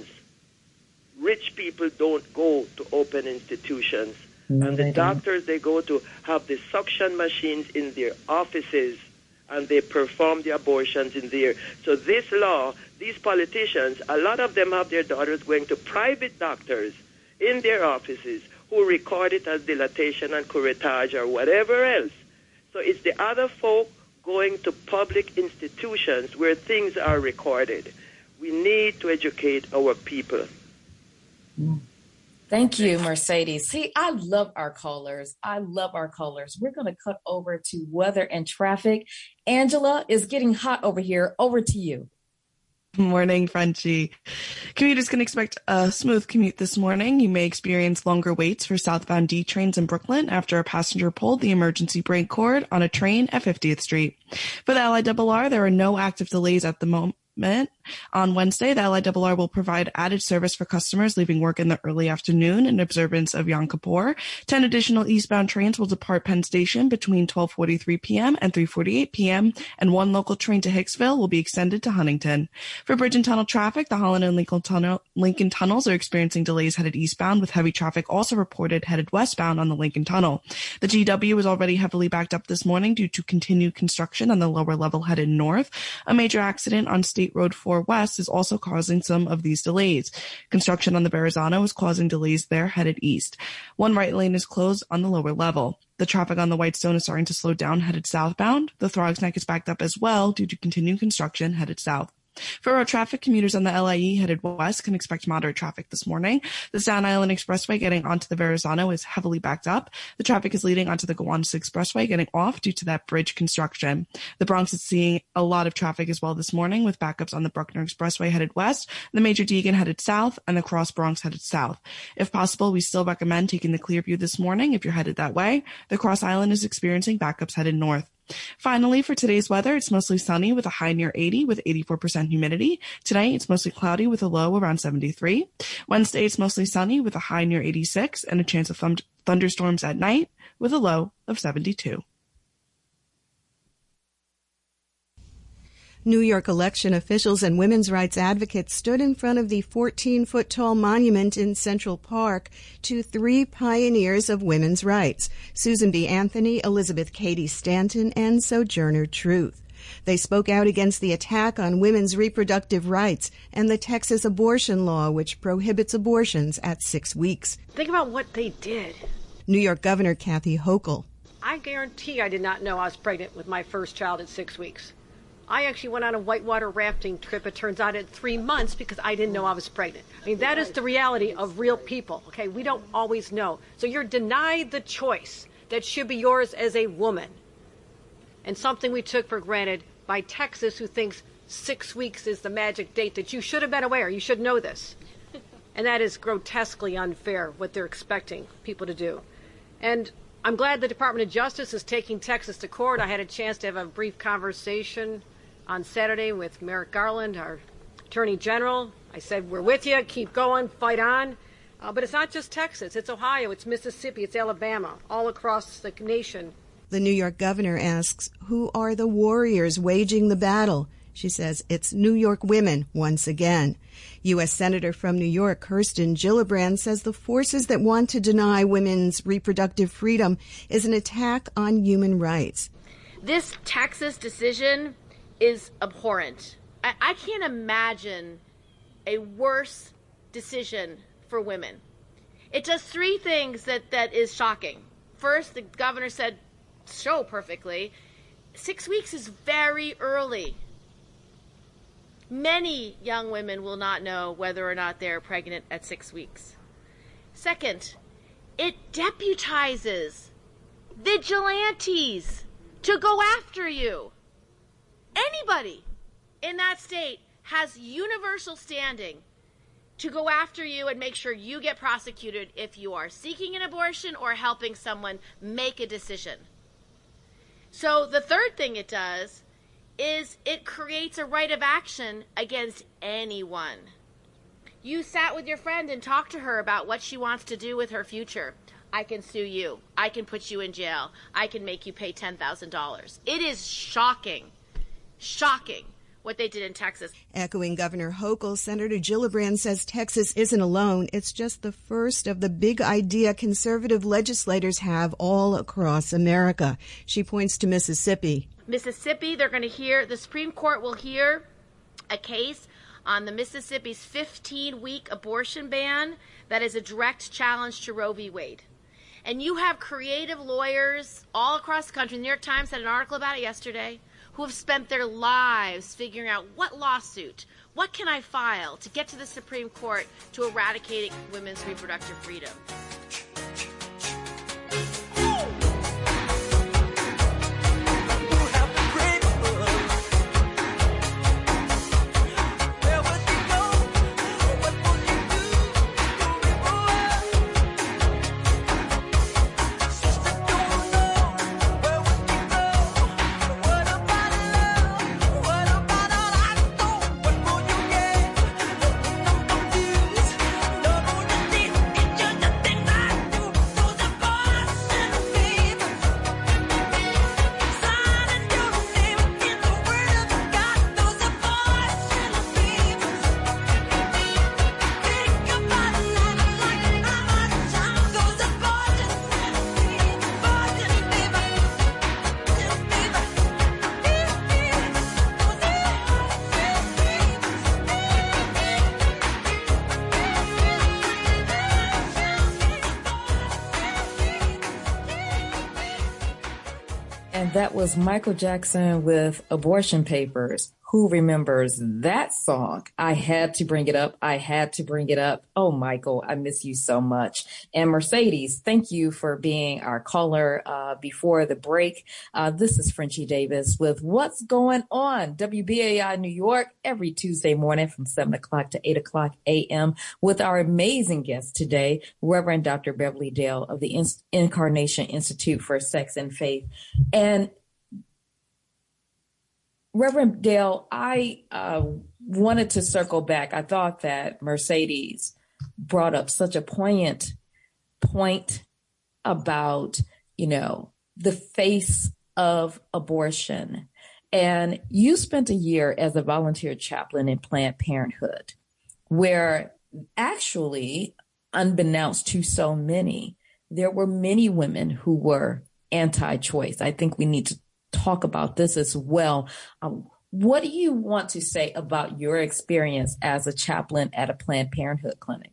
[SPEAKER 19] Rich people don't go to open institutions. No, and the doctors don't. They go to have the suction machines in their offices, and they perform the abortions in there. So this law, these politicians, a lot of them have their daughters going to private doctors in their offices who record it as dilatation and curettage or whatever else. So it's the other folk going to public institutions where things are recorded. We need to educate our people.
[SPEAKER 4] Thank you, Mercedes. See, I love our callers. I love our callers. We're going to cut over to weather and traffic. Angela, is getting hot over here. Over to you.
[SPEAKER 13] Morning, Frenchie. Commuters can expect a smooth commute this morning. You may experience longer waits for southbound D trains in Brooklyn after a passenger pulled the emergency brake cord on a train at fiftieth Street. For the L I R R, there are no active delays at the moment. On Wednesday, the L I R R will provide added service for customers leaving work in the early afternoon in observance of Yom Kippur. Ten additional eastbound trains will depart Penn Station between twelve forty-three p.m. and three forty-eight p.m., and one local train to Hicksville will be extended to Huntington. For bridge and tunnel traffic, the Holland and Lincoln, tunnel, Lincoln tunnels are experiencing delays headed eastbound, with heavy traffic also reported headed westbound on the Lincoln Tunnel. The G W is already heavily backed up this morning due to continued construction on the lower level headed north. A major accident on State Road four West is also causing some of these delays. Construction on the Verrazano is causing delays there headed east. One right lane is closed on the lower level. The traffic on the Whitestone is starting to slow down headed southbound. The Throgs Neck is backed up as well due to continued construction headed south. For road traffic, commuters on the L I E headed west can expect moderate traffic this morning. The Staten Island Expressway getting onto the Verrazano is heavily backed up. The traffic is leading onto the Gowanus Expressway getting off due to that bridge construction. The Bronx is seeing a lot of traffic as well this morning, with backups on the Bruckner Expressway headed west, the Major Deegan headed south, and the Cross Bronx headed south. If possible, we still recommend taking the Clearview this morning if you're headed that way. The Cross Island is experiencing backups headed north. Finally, for today's weather, it's mostly sunny with a high near eighty with eighty-four percent humidity. Tonight, it's mostly cloudy with a low around seventy-three. Wednesday, it's mostly sunny with a high near eighty-six and a chance of thund- thunderstorms at night with a low of seventy-two.
[SPEAKER 20] New York election officials and women's rights advocates stood in front of the fourteen-foot-tall monument in Central Park to three pioneers of women's rights, Susan B. Anthony, Elizabeth Cady Stanton, and Sojourner Truth. They spoke out against the attack on women's reproductive rights and the Texas abortion law, which prohibits abortions at six weeks.
[SPEAKER 21] Think about what they did.
[SPEAKER 20] New York Governor Kathy Hochul.
[SPEAKER 21] I guarantee I did not know I was pregnant with my first child at six weeks. I actually went on a whitewater rafting trip, it turns out, at three months because I didn't know I was pregnant. I mean, that is the reality of real people, okay? We don't always know. So you're denied the choice that should be yours as a woman. And something we took for granted by Texas, who thinks six weeks is the magic date that you should have been aware. You should know this. And that is grotesquely unfair, what they're expecting people to do. And I'm glad the Department of Justice is taking Texas to court. I had a chance to have a brief conversation on Saturday with Merrick Garland, our Attorney General. I said, we're with you, keep going, fight on. Uh, but it's not just Texas, it's Ohio, it's Mississippi, it's Alabama, all across the nation.
[SPEAKER 20] The New York governor asks, who are the warriors waging the battle? She says, it's New York women once again. U S Senator from New York, Kirsten Gillibrand, says the forces that want to deny women's reproductive freedom is an attack on human rights.
[SPEAKER 22] This Texas decision is abhorrent. I, I can't imagine a worse decision for women. It does three things that, that is shocking. First, the governor said so perfectly, six weeks is very early. Many young women will not know whether or not they're pregnant at six weeks. Second, it deputizes vigilantes to go after you. Anybody in that state has universal standing to go after you and make sure you get prosecuted if you are seeking an abortion or helping someone make a decision. So the third thing it does is it creates a right of action against anyone. You sat with your friend and talked to her about what she wants to do with her future. I can sue you. I can put you in jail. I can make you pay ten thousand dollars. It is shocking. Shocking what they did in Texas.
[SPEAKER 20] Echoing Governor Hochul, Senator Gillibrand says Texas isn't alone. It's just the first of the big idea conservative legislators have all across America. She points to Mississippi.
[SPEAKER 22] Mississippi, they're going to hear, the Supreme Court will hear a case on the Mississippi's fifteen-week abortion ban that is a direct challenge to Roe v. Wade. And you have creative lawyers all across the country. The New York Times had an article about it yesterday, who have spent their lives figuring out what lawsuit, what can I file to get to the Supreme Court to eradicate women's reproductive freedom.
[SPEAKER 4] And that was Michael Jackson with Abortion Papers. Who remembers that song? I had to bring it up. I had to bring it up. Oh, Michael, I miss you so much. And Mercedes, thank you for being our caller uh, before the break. Uh, this is Frenchie Davis with What's Going On? W B A I New York every Tuesday morning from seven o'clock to eight o'clock a.m. with our amazing guest today, Reverend Doctor Beverly Dale of the In- Incarnation Institute for Sex and Faith. And Reverend Dale, I uh, wanted to circle back. I thought that Mercedes brought up such a poignant point about, you know, the face of abortion. And you spent a year as a volunteer chaplain in Planned Parenthood, where actually, unbeknownst to so many, there were many women who were anti-choice. I think we need to talk about this as well. Um, what do you want to say about your experience as a chaplain at a Planned Parenthood clinic?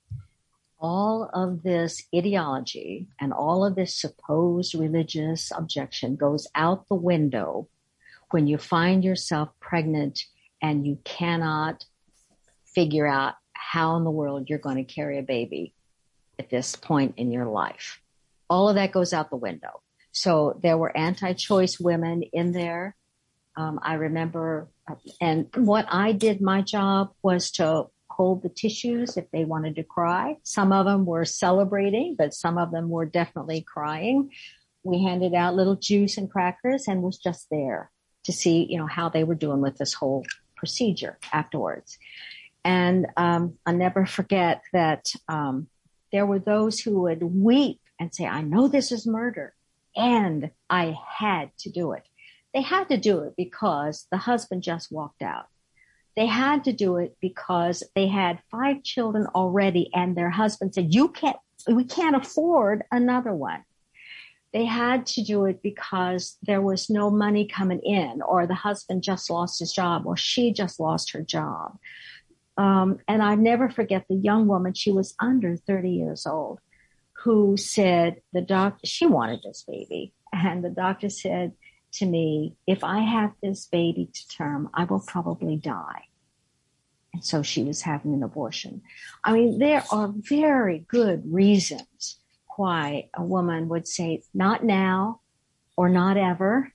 [SPEAKER 14] All of this ideology and all of this supposed religious objection goes out the window when you find yourself pregnant and you cannot figure out how in the world you're going to carry a baby at this point in your life. All of that goes out the window. So there were anti-choice women in there. Um, I remember, and what I did, my job was to hold the tissues if they wanted to cry. Some of them were celebrating, but some of them were definitely crying. We handed out little juice and crackers and was just there to see, you know, how they were doing with this whole procedure afterwards. And um, I'll never forget that um, there were those who would weep and say, I know this is murder, and I had to do it. They had to do it because the husband just walked out. They had to do it because they had five children already, and their husband said, "You can't, we can't afford another one." They had to do it because there was no money coming in, or the husband just lost his job, or she just lost her job. Um, and I never forget the young woman, she was under thirty years old, who said, the doctor, she wanted this baby. And the doctor said to me, if I have this baby to term, I will probably die. And so she was having an abortion. I mean, there are very good reasons why a woman would say, not now or not ever.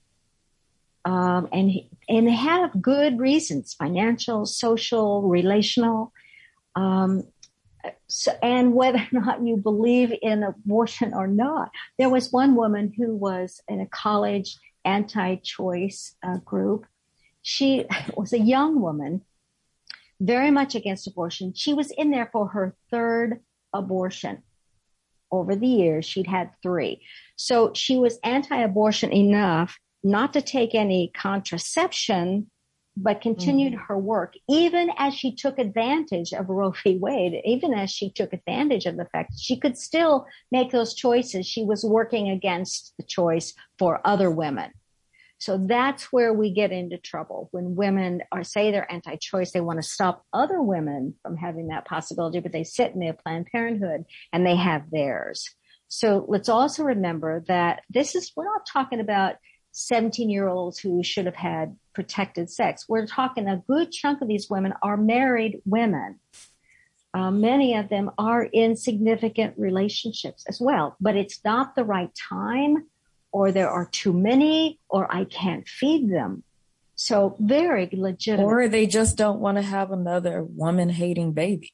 [SPEAKER 14] Um, and, and have good reasons, financial, social, relational. Um, so, and whether or not you believe in abortion or not. There was one woman who was in a college anti-choice uh, group. She was a young woman, very much against abortion. She was in there for her third abortion. Over the years, she'd had three. So she was anti-abortion enough not to take any contraception, but continued mm-hmm. her work, even as she took advantage of Roe v. Wade, even as she took advantage of the fact that she could still make those choices. She was working against the choice for other women. So that's where we get into trouble. When women are say they're anti-choice, they want to stop other women from having that possibility, but they sit in their Planned Parenthood and they have theirs. So let's also remember that this is, we're not talking about seventeen-year-olds who should have had protected sex. We're talking a good chunk of these women are married women. Uh, many of them are in significant relationships as well, but it's not the right time, or there are too many, or I can't feed them. So very legitimate.
[SPEAKER 4] Or they just don't want to have another woman-hating baby.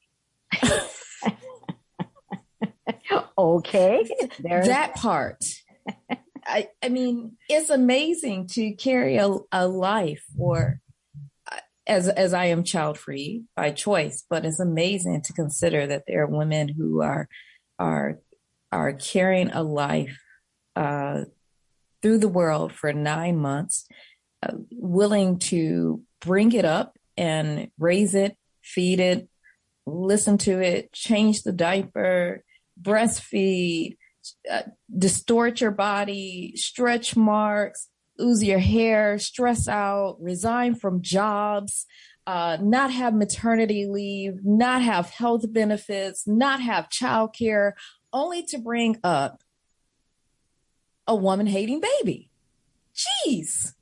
[SPEAKER 14] Okay. There's
[SPEAKER 4] that part. I, I mean, it's amazing to carry a, a life or as, as I am child free by choice, but it's amazing to consider that there are women who are, are, are carrying a life, uh, through the world for nine months, uh, willing to bring it up and raise it, feed it, listen to it, change the diaper, breastfeed, Uh, distort your body, stretch marks, lose your hair, stress out, resign from jobs, uh, not have maternity leave, not have health benefits, not have childcare, only to bring up a woman-hating baby. Jeez.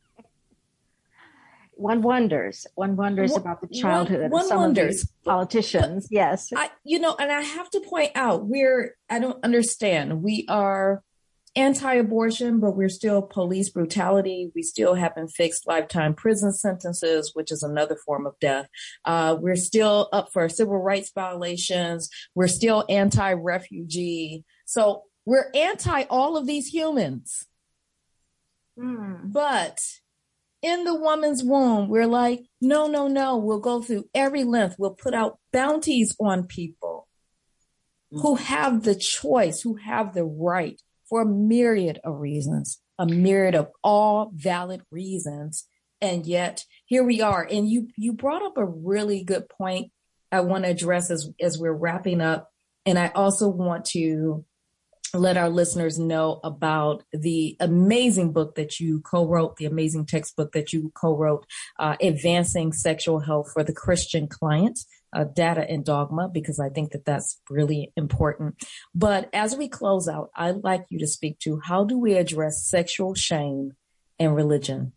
[SPEAKER 14] One wonders. One wonders
[SPEAKER 4] one,
[SPEAKER 14] about the childhood
[SPEAKER 4] one, one
[SPEAKER 14] of some
[SPEAKER 4] wonders.
[SPEAKER 14] of these politicians.
[SPEAKER 4] But,
[SPEAKER 14] yes.
[SPEAKER 4] I, you know, and I have to point out, we're, I don't understand. We are anti-abortion, but we're still police brutality. We still haven't fixed lifetime prison sentences, which is another form of death. Uh, we're still up for civil rights violations. We're still anti-refugee. So we're anti all of these humans.
[SPEAKER 14] Mm.
[SPEAKER 4] But in the woman's womb, we're like, no, no, no. We'll go through every length. We'll put out bounties on people mm. who have the choice, who have the right for a myriad of reasons, a myriad of all valid reasons. And yet here we are. And you, you brought up a really good point I want to address as, as we're wrapping up. And I also want to let our listeners know about the amazing book that you co-wrote, the amazing textbook that you co-wrote, uh, Advancing Sexual Health for the Christian Client, uh, Data and Dogma, because I think that that's really important. But as we close out, I'd like you to speak to how do we address sexual shame and religion?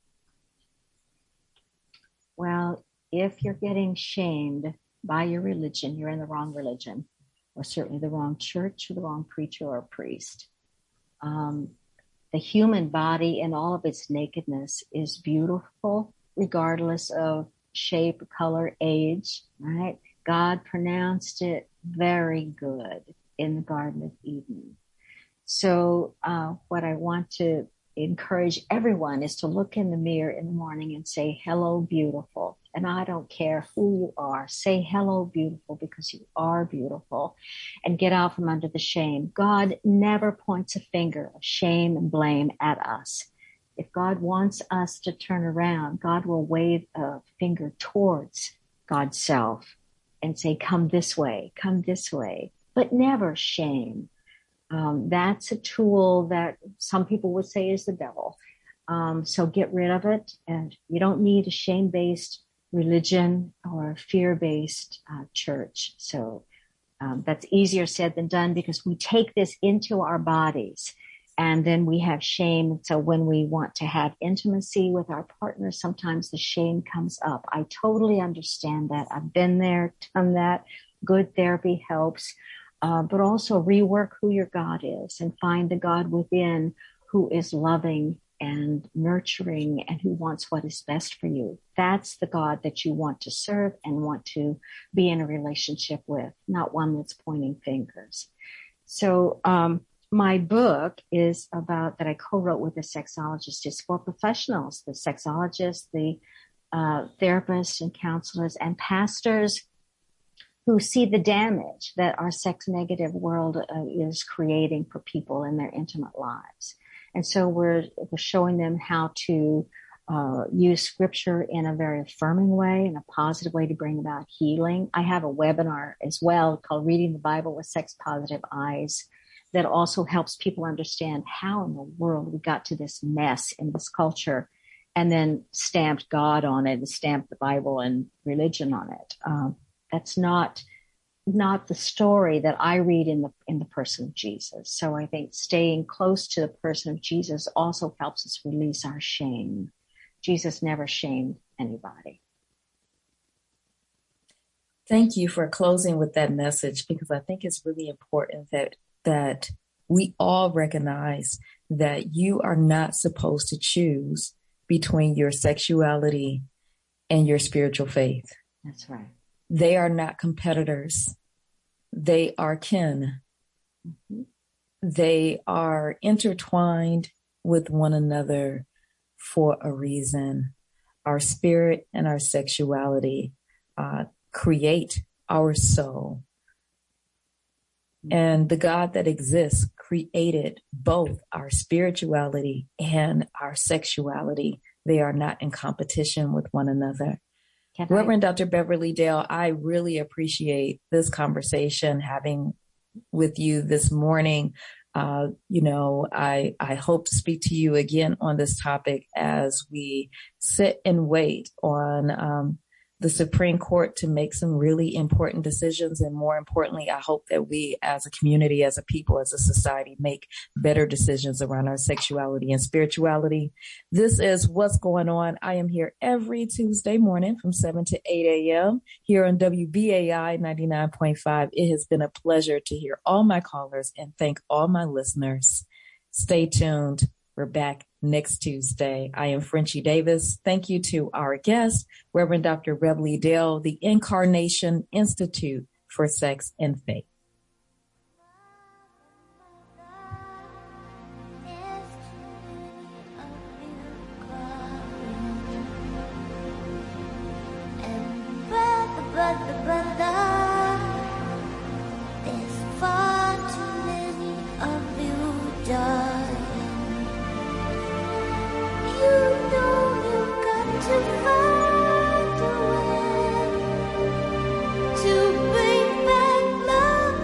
[SPEAKER 14] Well, if you're getting shamed by your religion, you're in the wrong religion, or certainly the wrong church or the wrong preacher or priest. Um, the human body in all of its nakedness is beautiful, regardless of shape, color, age, right? God pronounced it very good in the Garden of Eden. So uh, what I want to encourage everyone is to look in the mirror in the morning and say, hello, beautiful. And I don't care who you are. Say hello, beautiful, because you are beautiful, and get out from under the shame. God never points a finger of shame and blame at us. If God wants us to turn around, God will wave a finger towards God's self and say, come this way, come this way, but never shame. Um, that's a tool that some people would say is the devil. Um, so get rid of it. And you don't need a shame-based religion or fear-based uh, church. So um, that's easier said than done, because we take this into our bodies and then we have shame. So when we want to have intimacy with our partner, sometimes the shame comes up. I totally understand that. I've been there, done that. Good therapy helps. Uh, but also rework who your God is and find the God within who is loving and nurturing and who wants what is best for you. That's the God that you want to serve and want to be in a relationship with, not one that's pointing fingers. So um, my book is about, that I co-wrote with a sexologist, is for professionals, the sexologists, the uh, therapists and counselors and pastors who see the damage that our sex-negative world uh, is creating for people in their intimate lives. And so we're, we're showing them how to uh, use scripture in a very affirming way, in a positive way to bring about healing. I have a webinar as well called Reading the Bible with Sex-Positive Eyes that also helps people understand how in the world we got to this mess in this culture and then stamped God on it and stamped the Bible and religion on it. Um, That's not not the story that I read in the in the person of Jesus. So I think staying close to the person of Jesus also helps us release our shame. Jesus never shamed anybody.
[SPEAKER 4] Thank you for closing with that message, because I think it's really important that that we all recognize that you are not supposed to choose between your sexuality and your spiritual faith.
[SPEAKER 14] That's right.
[SPEAKER 4] They are not competitors. They are kin. Mm-hmm. They are intertwined with one another for a reason. Our spirit and our sexuality uh, create our soul. And the God that exists created both our spirituality and our sexuality. They are not in competition with one another. Reverend Doctor Beverly Dale, I really appreciate this conversation having with you this morning. Uh, you know, I, I hope to speak to you again on this topic as we sit and wait on um, the Supreme Court to make some really important decisions. And more importantly, I hope that we as a community, as a people, as a society, make better decisions around our sexuality and spirituality. This is What's Going On. I am here every Tuesday morning from seven to eight a.m. here on W B A I ninety-nine point five. It has been a pleasure to hear all my callers and thank all my listeners. Stay tuned. We're back next Tuesday. I am Frenchie Davis. Thank you to our guest, Reverend Doctor Beverly Dale, the Incarnation Institute for Sex and Faith.
[SPEAKER 3] There's far too many of you, darling. You know you've got to find a way to bring back love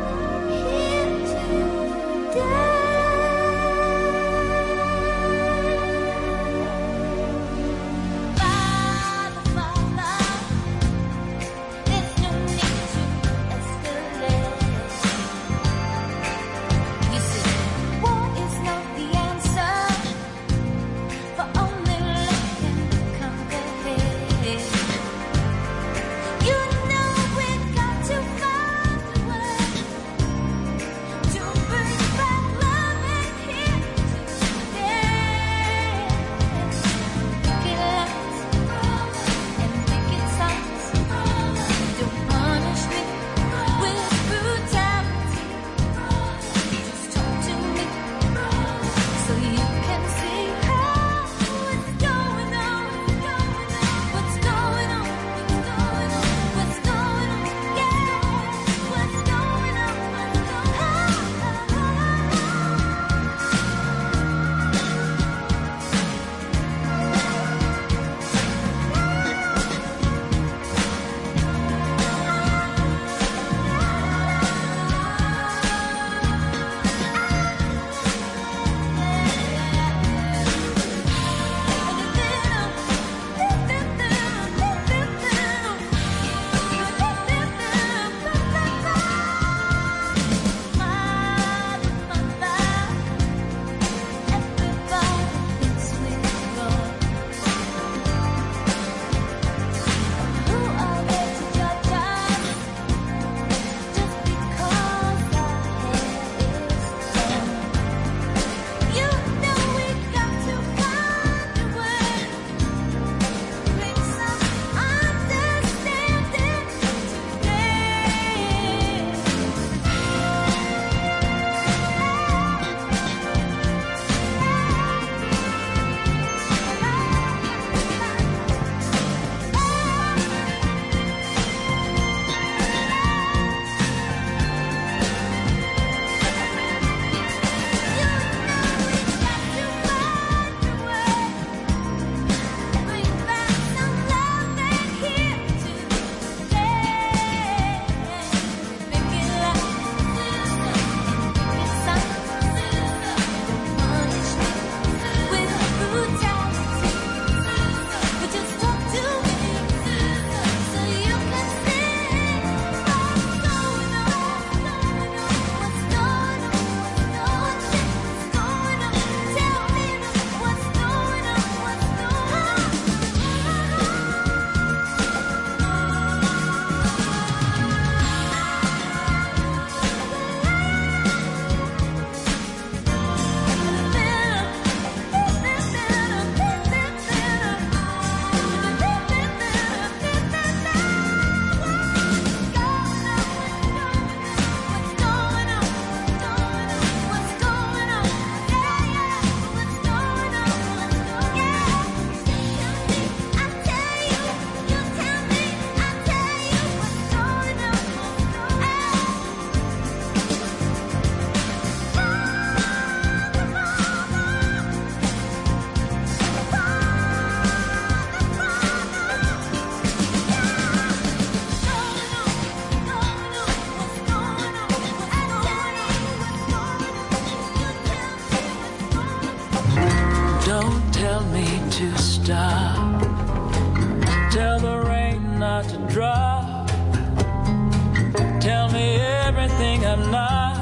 [SPEAKER 3] tell me to stop. Tell the rain not to drop. Tell me everything I'm not.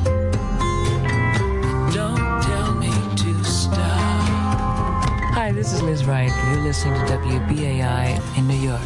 [SPEAKER 3] Don't tell me to stop.
[SPEAKER 1] Hi, this is Liz Wright. You're listening to W B A I in New York.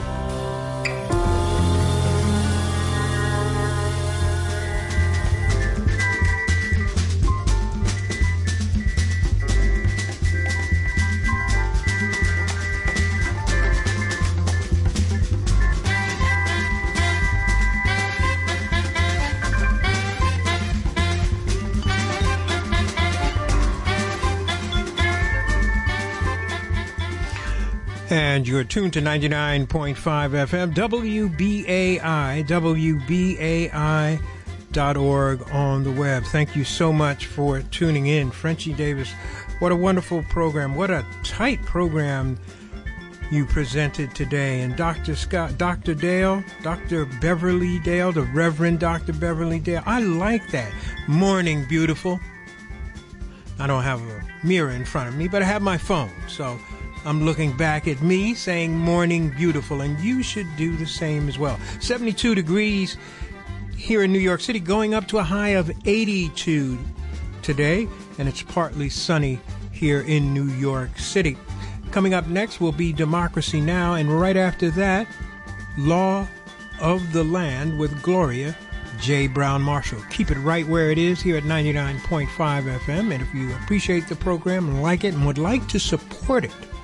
[SPEAKER 2] And you're tuned to ninety-nine point five F M, W B A I, W B A I dot org on the web. Thank you so much for tuning in. Frenchie Davis, what a wonderful program. What a tight program you presented today. And Doctor Scott, Doctor Dale, Doctor Beverly Dale, the Reverend Doctor Beverly Dale. I like that. Morning, beautiful. I don't have a mirror in front of me, but I have my phone, so I'm looking back at me saying morning beautiful, and you should do the same as well. seventy-two degrees here in New York City, going up to a high of eighty-two today, and it's partly sunny here in New York City. Coming up next will be Democracy Now!, and right after that, Law of the Land with Gloria J. Brown Marshall. Keep it right where it is here at ninety-nine point five F M, and if you appreciate the program and like it and would like to support it,